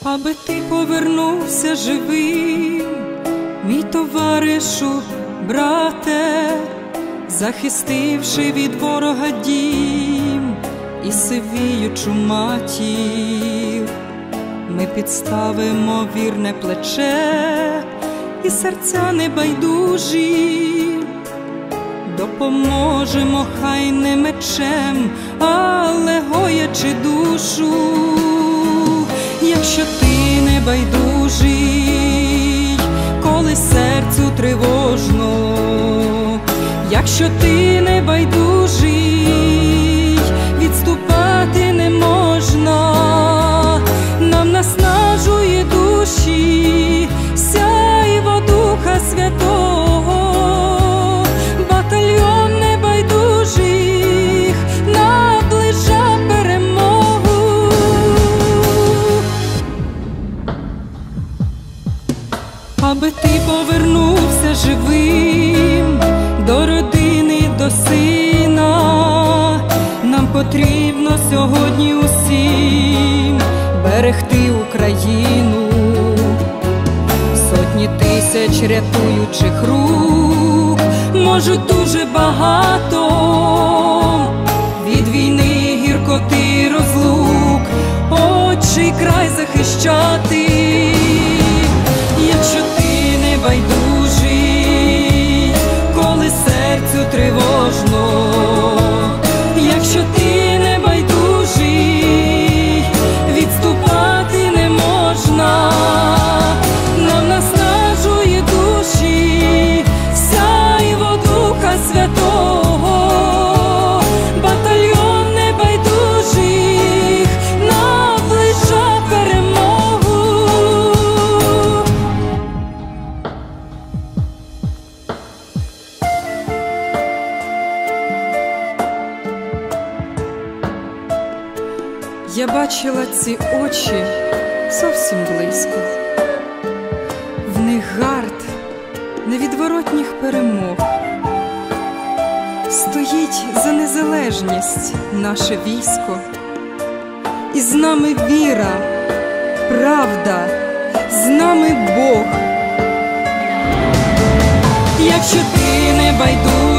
аби ти повернувся живим, мій товаришу, брате, захистивши від ворога дім і сивіючу матір. Ми підставимо вірне плече і серця небайдужі, допоможемо, хай не мечем, але гоячи душу. Якщо ти не байдужий, коли серцю тривожно, якщо ти не байдужий, відступати не можна, нам наснажує душі сяйво Духа Святого, батальйон небайдужих наближа перемогу. Аби ти повернувся живим до родини, до сина, нам потрібно сьогодні усім берегти Україну. Сотні тисяч рятуючих рук можуть дуже багато від війни, гіркоти, розлук отчий край захищати. Якщо ти не байдужий, коли серцю тривожно, якщо ти не байдужий, відступати не можна, нам наснажує душі сяйво Духа Святого, батальйон небайдужих наближа перемогу. Я бачила ці очі зовсім близько, в них гард невідворотніх перемог. Стоїть за незалежність наше військо, і з нами віра, правда, з нами Бог. Якщо ти не байдужий,